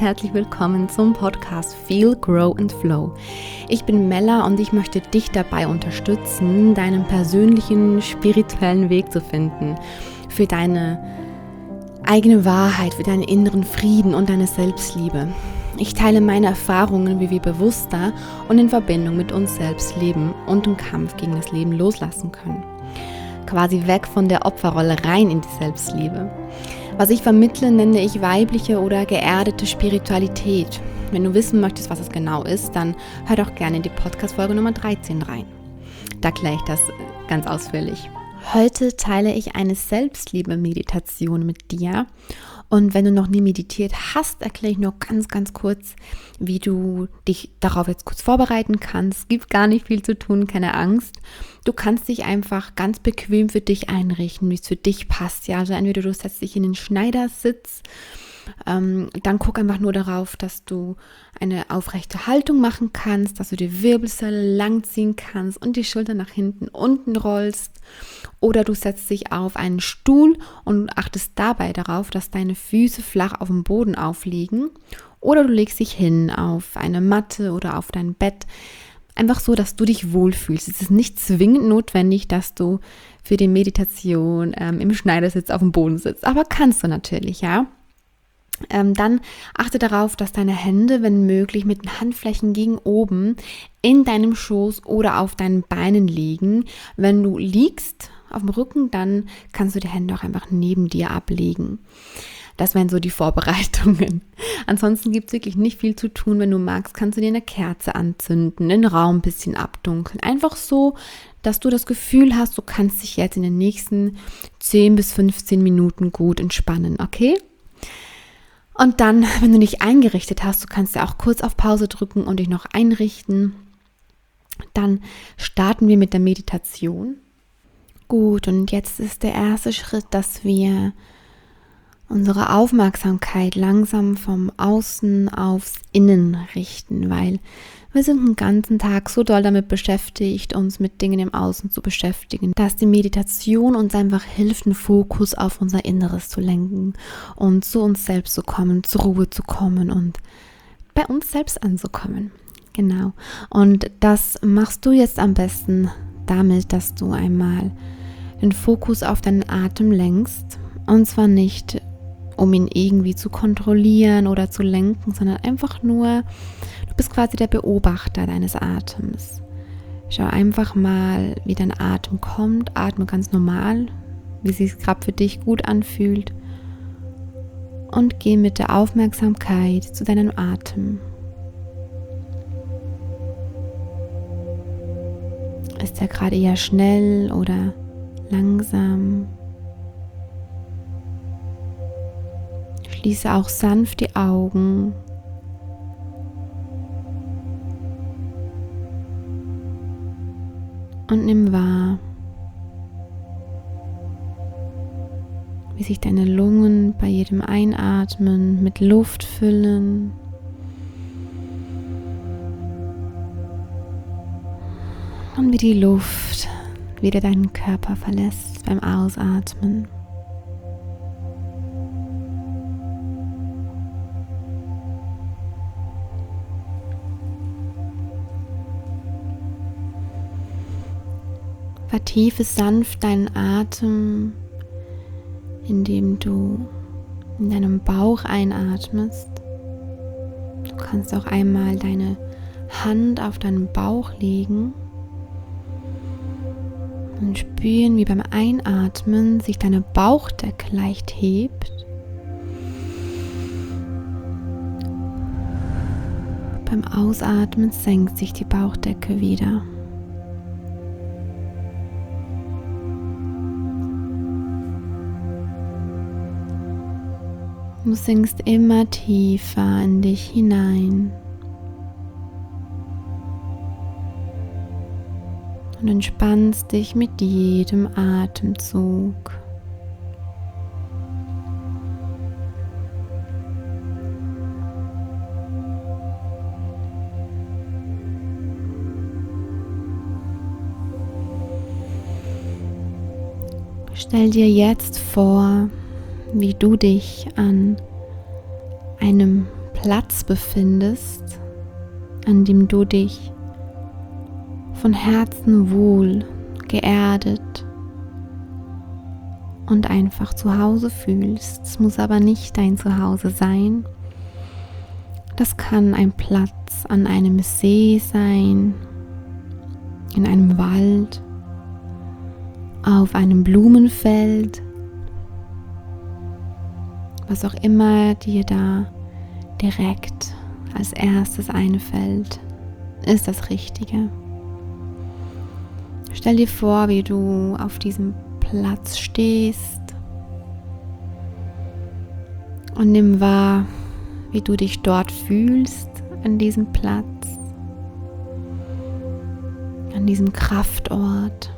herzlich willkommen zum Podcast Feel, Grow and Flow. Ich bin Mella und ich möchte dich dabei unterstützen, deinen persönlichen spirituellen Weg zu finden, für deine eigene Wahrheit, für deinen inneren Frieden und deine Selbstliebe. Ich teile meine Erfahrungen, wie wir bewusster und in Verbindung mit uns selbst leben und im Kampf gegen das Leben loslassen können. Quasi weg von der Opferrolle rein in die Selbstliebe. Was ich vermittle, nenne ich weibliche oder geerdete Spiritualität. Wenn du wissen möchtest, was es genau ist, dann hör doch gerne in die Podcast-Folge Nummer 13 rein. Da erkläre ich das ganz ausführlich. Heute teile ich eine Selbstliebe-Meditation mit dir. Und wenn du noch nie meditiert hast, erkläre ich nur ganz kurz, wie du dich darauf jetzt kurz vorbereiten kannst. Es gibt gar nicht viel zu tun, keine Angst. Du kannst dich einfach ganz bequem für dich einrichten, wie es für dich passt. Ja, also entweder du setzt dich in den Schneidersitz, dann guck einfach nur darauf, dass du eine aufrechte Haltung machen kannst, dass du die Wirbelsäule langziehen kannst und die Schultern nach hinten unten rollst. Oder du setzt dich auf einen Stuhl und achtest dabei darauf, dass deine Füße flach auf dem Boden aufliegen. Oder du legst dich hin auf eine Matte oder auf dein Bett. Einfach so, dass du dich wohlfühlst. Es ist nicht zwingend notwendig, dass du für die Meditation im Schneidersitz auf dem Boden sitzt. Aber kannst du natürlich, ja. Dann achte darauf, dass deine Hände, wenn möglich, mit den Handflächen gegen oben in deinem Schoß oder auf deinen Beinen liegen. Wenn du liegst auf dem Rücken, dann kannst du die Hände auch einfach neben dir ablegen. Das wären so die Vorbereitungen. Ansonsten gibt es wirklich nicht viel zu tun. Wenn du magst, kannst du dir eine Kerze anzünden, den Raum ein bisschen abdunkeln. Einfach so, dass du das Gefühl hast, du kannst dich jetzt in den nächsten 10 bis 15 Minuten gut entspannen, okay? Und dann, wenn du dich eingerichtet hast, du kannst ja auch kurz auf Pause drücken und dich noch einrichten. Dann starten wir mit der Meditation. Gut, und jetzt ist der erste Schritt, dass wir unsere Aufmerksamkeit langsam vom Außen aufs Innen richten, weil wir sind den ganzen Tag so doll damit beschäftigt, uns mit Dingen im Außen zu beschäftigen, dass die Meditation uns einfach hilft, einen Fokus auf unser Inneres zu lenken und zu uns selbst zu kommen, zur Ruhe zu kommen und bei uns selbst anzukommen. Genau. Und das machst du jetzt am besten damit, dass du einmal den Fokus auf deinen Atem lenkst. Und zwar nicht, um ihn irgendwie zu kontrollieren oder zu lenken, sondern einfach nur, du bist quasi der Beobachter deines Atems. Schau einfach mal, wie dein Atem kommt. Atme ganz normal, wie es sich gerade für dich gut anfühlt. Und geh mit der Aufmerksamkeit zu deinem Atem. Ist er gerade eher schnell oder langsam? Schließe auch sanft die Augen. Und nimm wahr, wie sich deine Lungen bei jedem Einatmen mit Luft füllen. Und wie die Luft wieder deinen Körper verlässt beim Ausatmen. Vertiefe sanft deinen Atem, indem du in deinem Bauch einatmest. Du kannst auch einmal deine Hand auf deinen Bauch legen und spüren, wie beim Einatmen sich deine Bauchdecke leicht hebt. Beim Ausatmen senkt sich die Bauchdecke wieder. Du sinkst immer tiefer in dich hinein und entspannst dich mit jedem Atemzug. Stell dir jetzt vor, wie du dich an einem Platz befindest, an dem du dich von Herzen wohl, geerdet und einfach zu Hause fühlst. Es muss aber nicht dein Zuhause sein. Das kann ein Platz an einem See sein, in einem Wald, auf einem Blumenfeld, was auch immer dir da direkt als erstes einfällt, ist das Richtige. Stell dir vor, wie du auf diesem Platz stehst und nimm wahr, wie du dich dort fühlst an diesem Platz, an diesem Kraftort.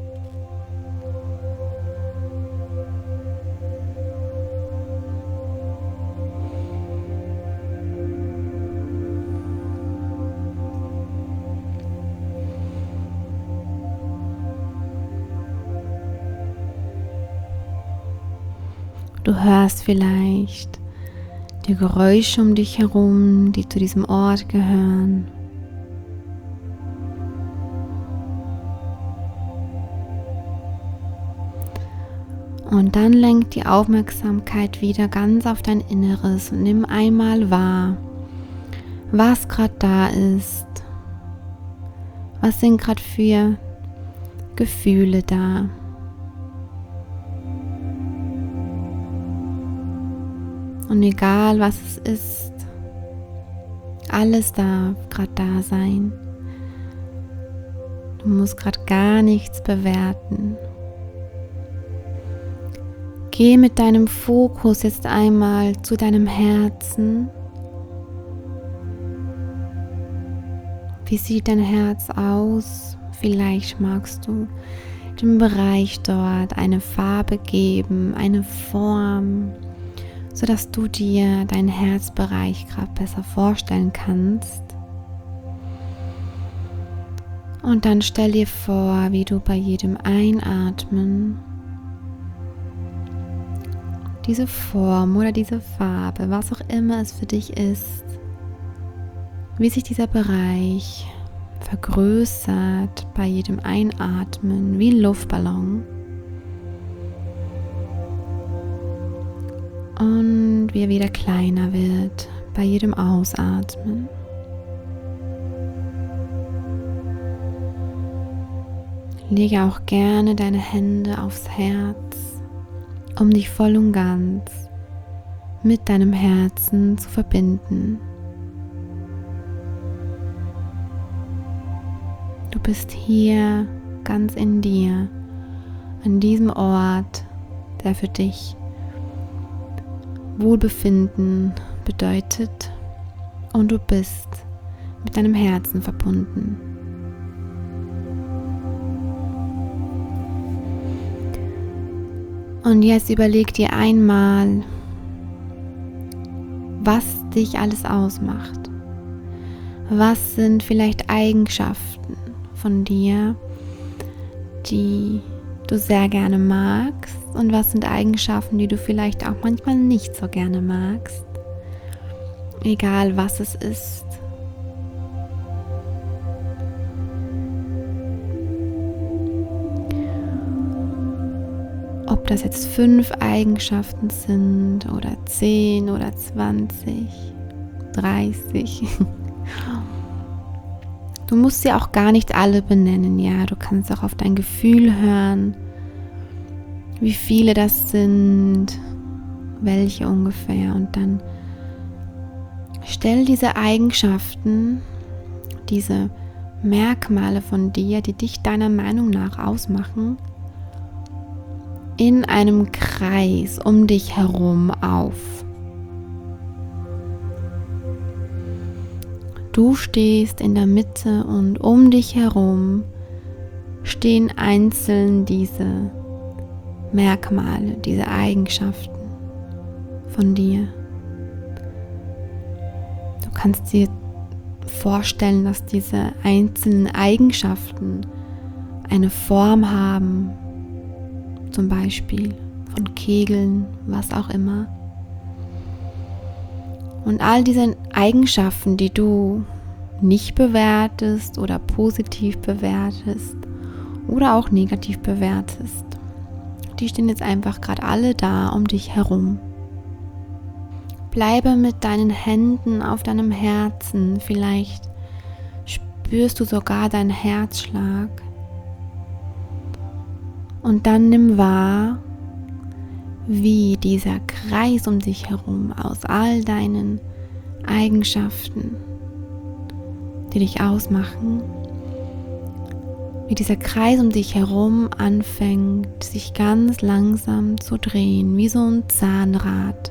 Du hörst vielleicht die Geräusche um dich herum, die zu diesem Ort gehören. Und dann lenk die Aufmerksamkeit wieder ganz auf dein Inneres und nimm einmal wahr, was gerade da ist. Was sind gerade für Gefühle da? Und egal was es ist, alles darf gerade da sein. Du musst gerade gar nichts bewerten. Geh mit deinem Fokus jetzt einmal zu deinem Herzen. Wie sieht dein Herz aus? Vielleicht magst du dem Bereich dort eine Farbe geben, eine Form, sodass du dir deinen Herzbereich gerade besser vorstellen kannst. Und dann stell dir vor, wie du bei jedem Einatmen diese Form oder diese Farbe, was auch immer es für dich ist, wie sich dieser Bereich vergrößert bei jedem Einatmen, wie ein Luftballon. Und wie er wieder kleiner wird bei jedem Ausatmen. Lege auch gerne deine Hände aufs Herz, um dich voll und ganz mit deinem Herzen zu verbinden. Du bist hier ganz in dir, an diesem Ort, der für dich Wohlbefinden bedeutet, und du bist mit deinem Herzen verbunden. Und jetzt überleg dir einmal, was dich alles ausmacht. Was sind vielleicht Eigenschaften von dir, die du sehr gerne magst, und was sind Eigenschaften, die du vielleicht auch manchmal nicht so gerne magst. Egal was es ist. Ob das jetzt 5 Eigenschaften sind oder 10 oder 20, 30. Du musst sie auch gar nicht alle benennen, ja. Du kannst auch auf dein Gefühl hören, wie viele das sind, welche ungefähr. Und dann stell diese Eigenschaften, diese Merkmale von dir, die dich deiner Meinung nach ausmachen, in einem Kreis um dich herum auf. Du stehst in der Mitte und um dich herum stehen einzeln diese Merkmale, diese Eigenschaften von dir. Du kannst dir vorstellen, dass diese einzelnen Eigenschaften eine Form haben, zum Beispiel von Kegeln, was auch immer. Und all diese Eigenschaften, die du nicht bewertest oder positiv bewertest oder auch negativ bewertest, die stehen jetzt einfach gerade alle da um dich herum. Bleibe mit deinen Händen auf deinem Herzen, vielleicht spürst du sogar deinen Herzschlag. Und dann nimm wahr, wie dieser Kreis um dich herum aus all deinen Eigenschaften, die dich ausmachen, wie dieser Kreis um dich herum anfängt, sich ganz langsam zu drehen, wie so ein Zahnrad.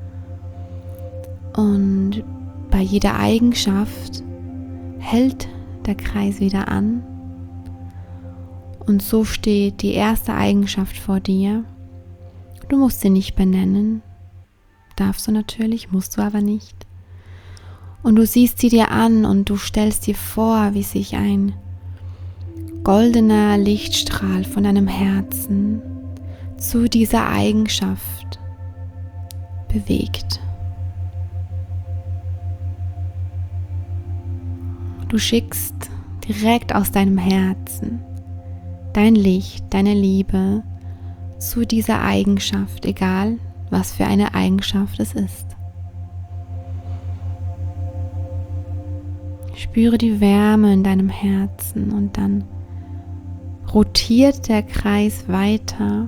Und bei jeder Eigenschaft hält der Kreis wieder an. Und so steht die erste Eigenschaft vor dir. Du musst sie nicht benennen. Darfst du natürlich, musst du aber nicht. Und du siehst sie dir an und du stellst dir vor, wie sich ein goldener Lichtstrahl von deinem Herzen zu dieser Eigenschaft bewegt. Du schickst direkt aus deinem Herzen dein Licht, deine Liebe zu dieser Eigenschaft, egal was für eine Eigenschaft es ist. Spüre die Wärme in deinem Herzen und dann rotiert der Kreis weiter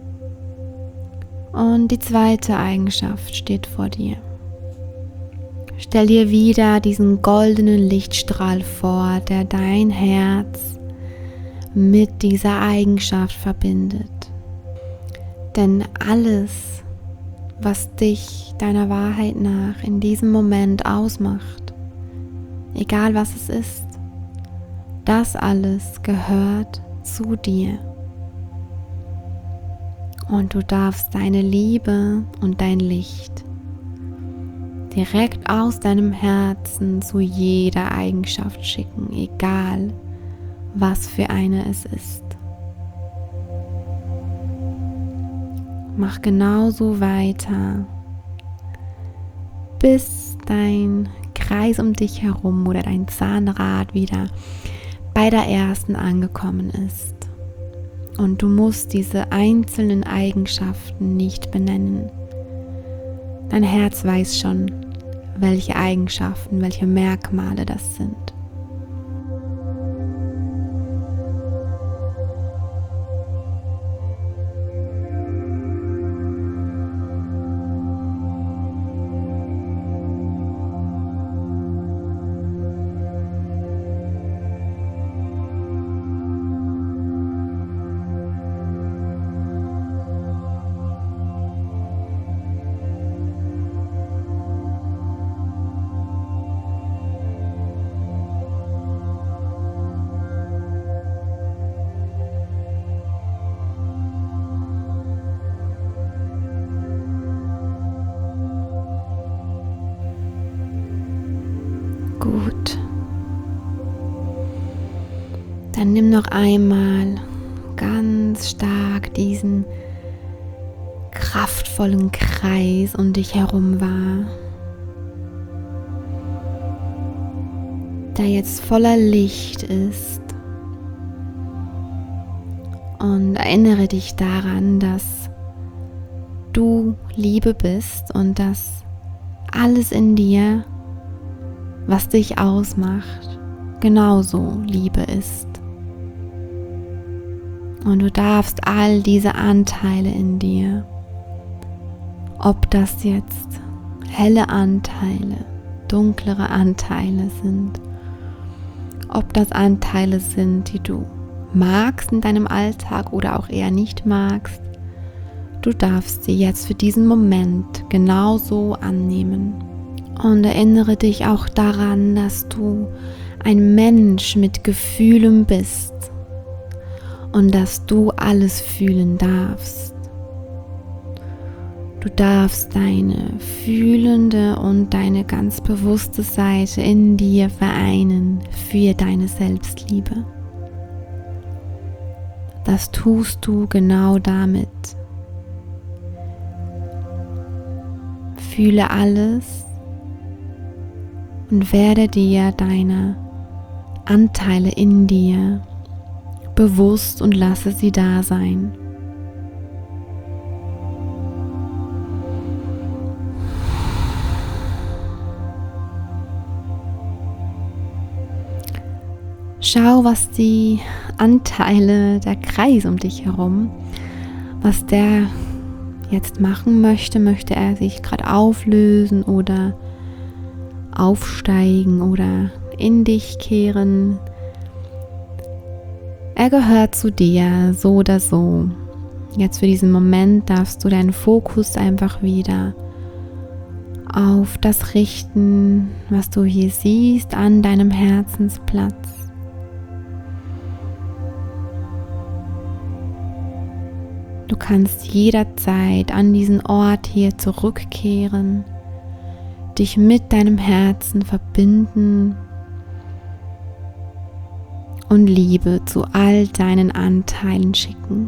und die zweite Eigenschaft steht vor dir. Stell dir wieder diesen goldenen Lichtstrahl vor, der dein Herz mit dieser Eigenschaft verbindet. Denn alles, was dich deiner Wahrheit nach in diesem Moment ausmacht, egal was es ist, das alles gehört zu dir. Und du darfst deine Liebe und dein Licht direkt aus deinem Herzen zu jeder Eigenschaft schicken, egal was für eine es ist. Mach genauso weiter, bis dein Kreis um dich herum oder dein Zahnrad wieder bei der ersten angekommen ist. Und du musst diese einzelnen Eigenschaften nicht benennen. Dein Herz weiß schon, welche Eigenschaften, welche Merkmale das sind. Gut. Dann nimm noch einmal ganz stark diesen kraftvollen Kreis um dich herum wahr, der jetzt voller Licht ist. Und erinnere dich daran, dass du Liebe bist und dass alles in dir, was dich ausmacht, genauso Liebe ist. Und du darfst all diese Anteile in dir, ob das jetzt helle Anteile, dunklere Anteile sind, ob das Anteile sind, die du magst in deinem Alltag oder auch eher nicht magst, du darfst sie jetzt für diesen Moment genauso annehmen. Und erinnere dich auch daran, dass du ein Mensch mit Gefühlen bist und dass du alles fühlen darfst. Du darfst deine fühlende und deine ganz bewusste Seite in dir vereinen für deine Selbstliebe. Das tust du genau damit. Fühle alles Und werde dir deine Anteile in dir bewusst und lasse sie da sein. Schau, was die Anteile, der Kreis um dich herum, was der jetzt machen möchte. Möchte er sich gerade auflösen oder aufsteigen oder in dich kehren? Er gehört zu dir, so oder so. Jetzt für diesen Moment darfst du deinen Fokus einfach wieder auf das richten, was du hier siehst, an deinem Herzensplatz. Du kannst jederzeit an diesen Ort hier zurückkehren, dich mit deinem Herzen verbinden und Liebe zu all deinen Anteilen schicken.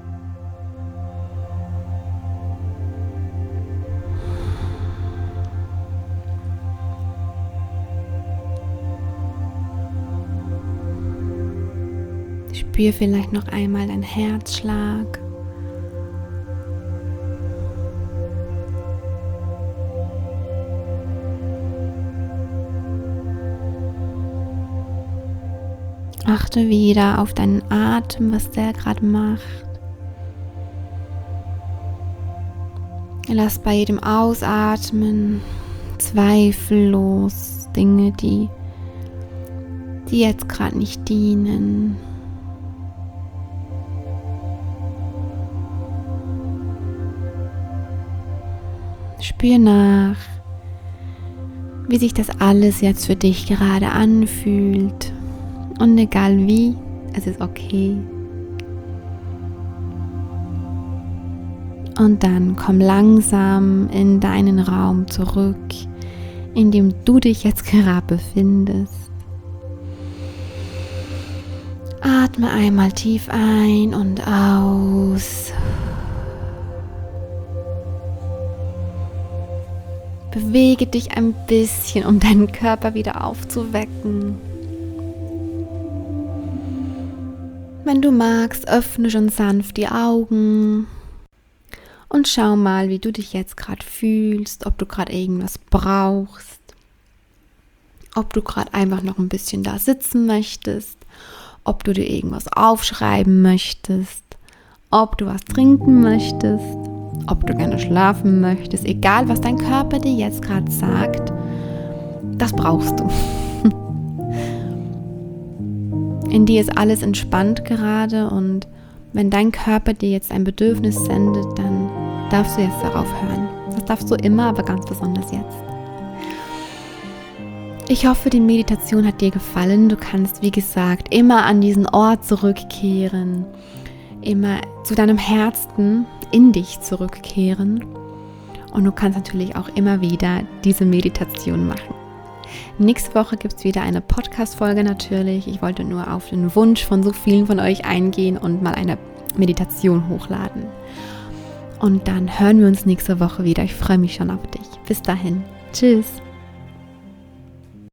Spür vielleicht noch einmal deinen Herzschlag. Achte wieder auf deinen Atem, was der gerade macht. Lass bei jedem Ausatmen zweifellos Dinge, die jetzt gerade nicht dienen. Spür nach, wie sich das alles jetzt für dich gerade anfühlt. Und egal wie, es ist okay. Und dann komm langsam in deinen Raum zurück, in dem du dich jetzt gerade befindest. Atme einmal tief ein und aus. Bewege dich ein bisschen, um deinen Körper wieder aufzuwecken. Wenn du magst, öffne schon sanft die Augen und schau mal, wie du dich jetzt gerade fühlst, ob du gerade irgendwas brauchst, ob du gerade einfach noch ein bisschen da sitzen möchtest, ob du dir irgendwas aufschreiben möchtest, ob du was trinken möchtest, ob du gerne schlafen möchtest, egal was dein Körper dir jetzt gerade sagt, das brauchst du. In dir ist alles entspannt gerade und wenn dein Körper dir jetzt ein Bedürfnis sendet, dann darfst du jetzt darauf hören. Das darfst du immer, aber ganz besonders jetzt. Ich hoffe, die Meditation hat dir gefallen. Du kannst, wie gesagt, immer an diesen Ort zurückkehren, immer zu deinem Herzen in dich zurückkehren und du kannst natürlich auch immer wieder diese Meditation machen. Nächste Woche gibt es wieder eine Podcast-Folge natürlich. Ich wollte nur auf den Wunsch von so vielen von euch eingehen und mal eine Meditation hochladen. Und dann hören wir uns nächste Woche wieder. Ich freue mich schon auf dich. Bis dahin. Tschüss.